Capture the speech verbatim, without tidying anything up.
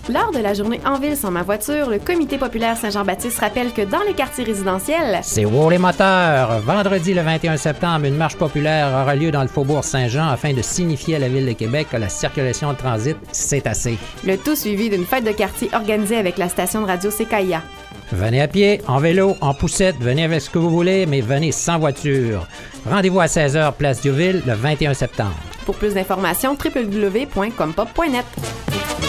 Lors de la journée En ville sans ma voiture, le Comité populaire Saint-Jean-Baptiste rappelle que dans les quartiers résidentiels, c'est wow les moteurs! Vendredi le vingt et un septembre, une marche populaire aura lieu dans le faubourg Saint-Jean afin de signifier à la Ville de Québec que la circulation de transit, c'est assez. Le tout suivi d'une fête de quartier organisée avec la station de radio C K I A. Venez à pied, en vélo, en poussette, venez avec ce que vous voulez, mais venez sans voiture. Rendez-vous à seize heures, place Diouville, le vingt et un septembre. Pour plus d'informations, w w w point compop point net.